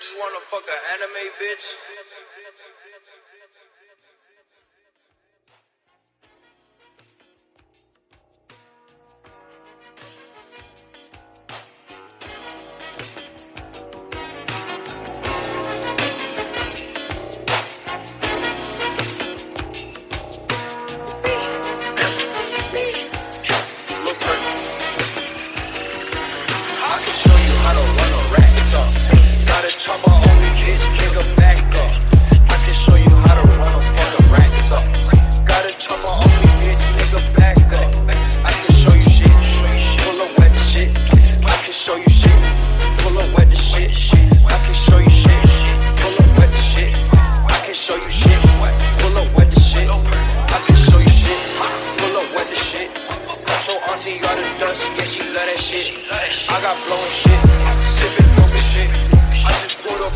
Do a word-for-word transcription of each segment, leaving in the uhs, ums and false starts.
just wanna fuck an anime bitch. I got blowing shit, sipping broken shit. I just pulled up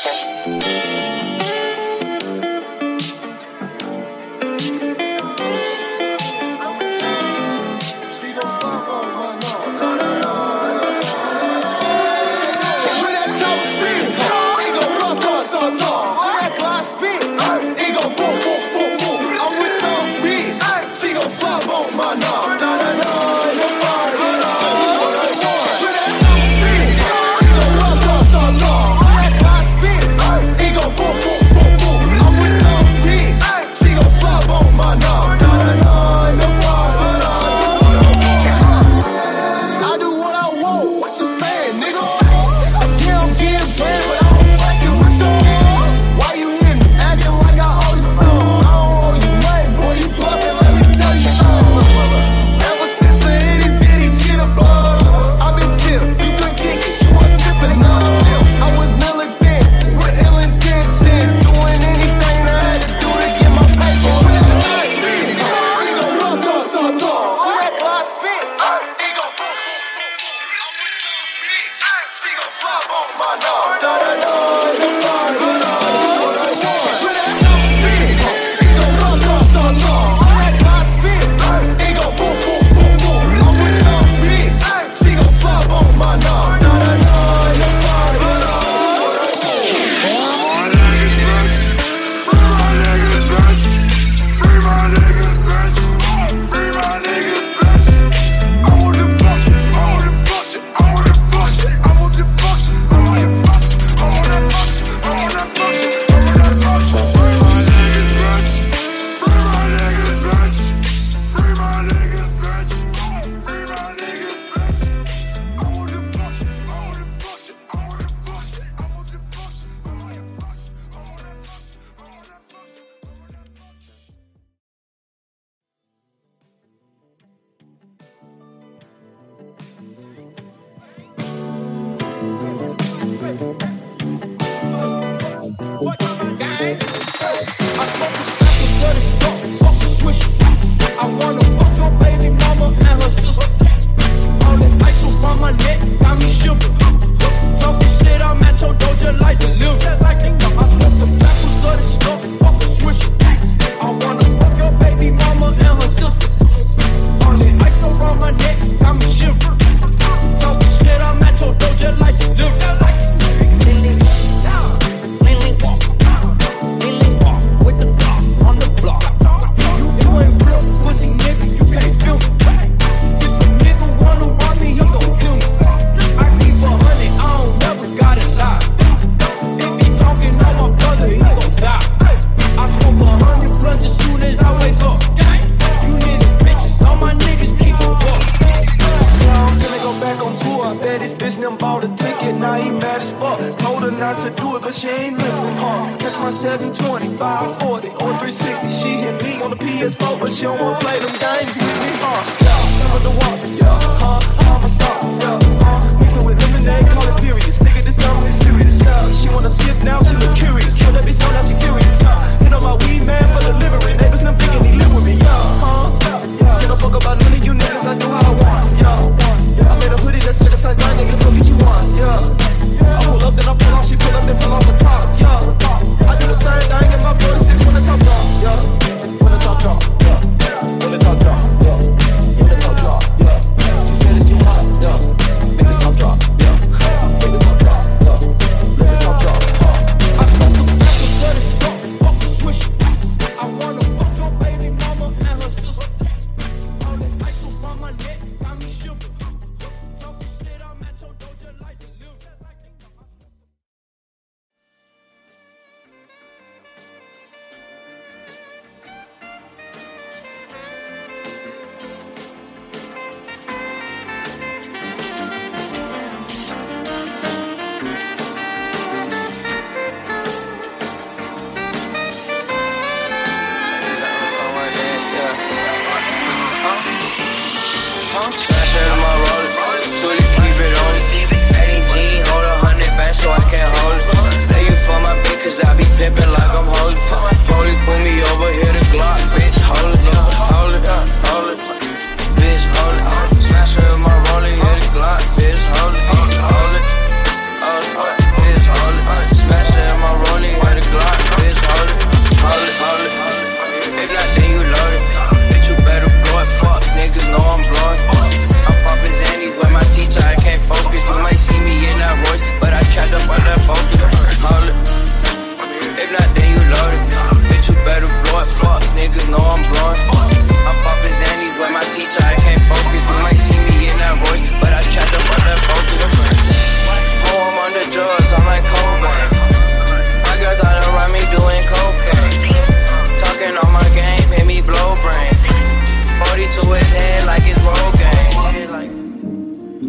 When the top drop, yeah. When the top drop, yeah. She said it's too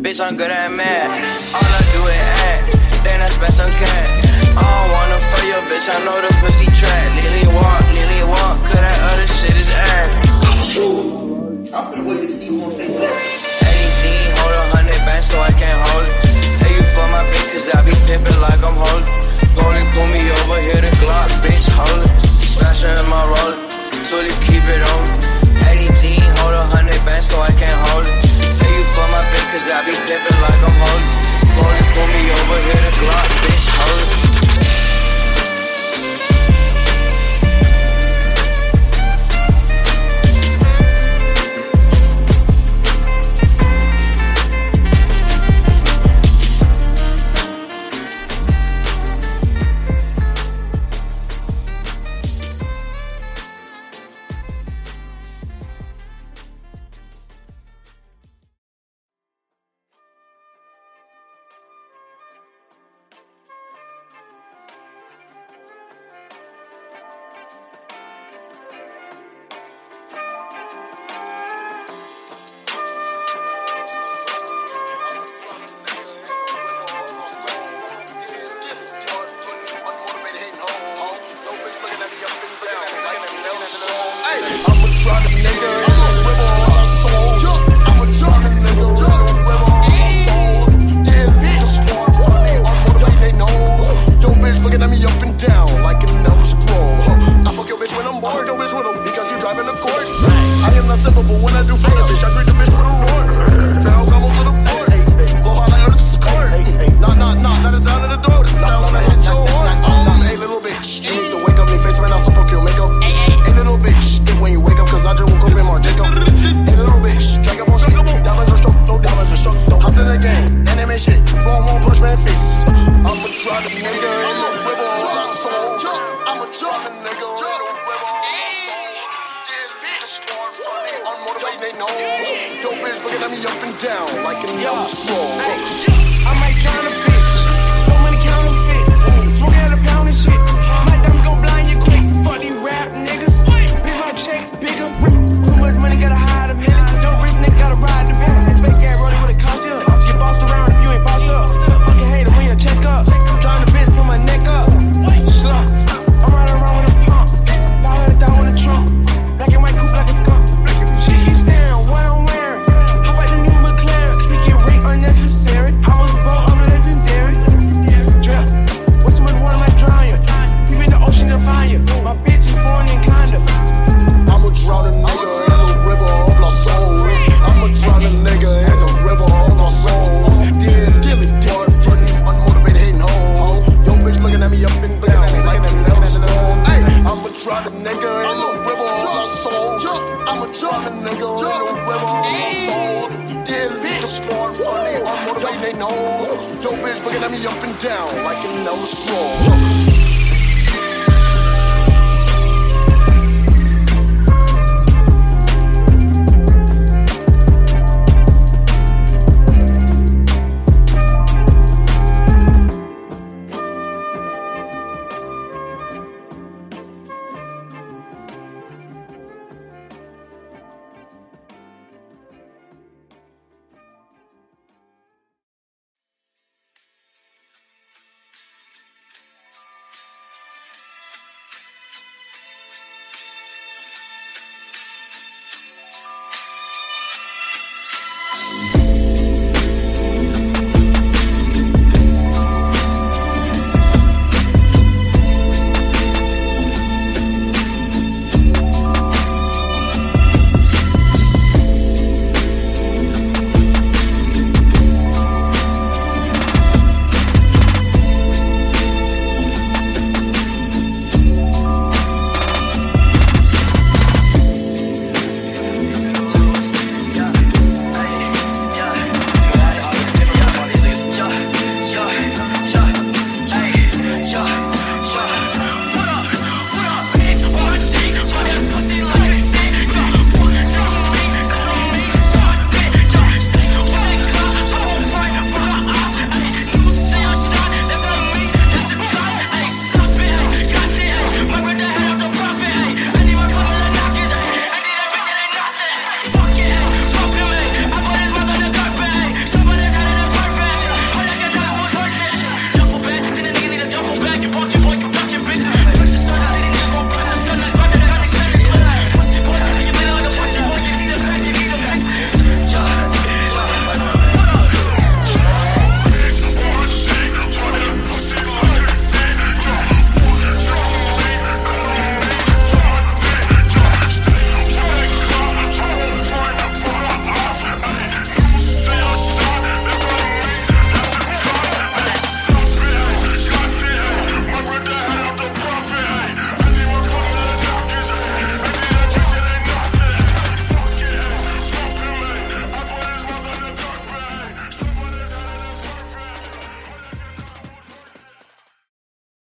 Bitch, I'm good at math. All I do is act, then I spend some cash. I don't wanna fuck your bitch, I know the pussy track. Lily walk, Lily walk, cause that other shit is ass. I'm finna wait to see who gon' say that. eighteen, hold a hundred bands so I can't hold it. Hey, you for my bitch, cause I be pimpin' like I'm holding. Goalie pull me over here, the Glock, bitch, hold it. Smash her in my roller, so they keep it on. eighteen, hold a hundred bands so I can't hold it. Hey, you for my bitch, cause I be pimpin' like I'm holding. Goalie pull me over here, the Glock, bitch, hold it. I'ma try the nigga in the river on my soul. I'ma try the nigga in the river on my soul. Yeah, bitch, pour money on motivate they know. Yo, bitch, looking at me up and down like an elder scroll. I fuck your bitch when I'm bored, your bitch with them because you driving the court. I am not simple, but when I do fuck a bitch, I greet the bitch with a roar. Now come to the port, blow my light on the score. Nah, nah, nah, not the sound of the door, the sound when I hit your heart. Um, hey, little bitch, you need to wake up, need face right now, so fuck your makeup. Hey, little bitch, get when you wake up, cause I just woke up in my Jacob. Hey, little bitch, drag up on shit, diamonds are struck, no diamonds are struck. Hopped in the game, anime shit, wrong, wrong, push man face. I'ma try the nigga in the river on my soul. I'ma try the nigga in the river on my soul. Yeah, bitch, more funny, unmotivated, they know. Yo, bitch, looking at me up and down like an elder scroll. I might count a bitch, no money counterfeit. Smoking out a pound of shit. My diamonds go blind you quick. Fuck these rap niggas. Bitch, my check bigger. Too much money, gotta hide a minute. No rich nigga, gotta ride the minute. Fake ass rolling with a cost you. Get bossed around if you ain't bossed up. Fucking hate when you check up. Trying to bitch put my neck up. Slow. I'm riding around with a pump. five hundred thousand in the trunk. Black and white coupe like a skunk. She keeps staring what I'm wearing. How about the new McLaren? Think it rate unnecessary. I was broke, I'm legendary. Drip. What's the one like drying? You in the ocean to find you. My bitch is foreign and kinda. I'ma drown a nigga in the river of my soul. I'ma drown a nigga in the river of my soul. Yeah, give it dark for these unmotivated hating hoes. Yo, bitch looking at me up and down like an elder scroll. I'ma drown a nigga in the river of my soul. I'ma drown a nigga in the river of my soul. Yeah, bitch dark for these unmotivated hating hoes. Yo, bitch looking at me up and down like an elder scroll.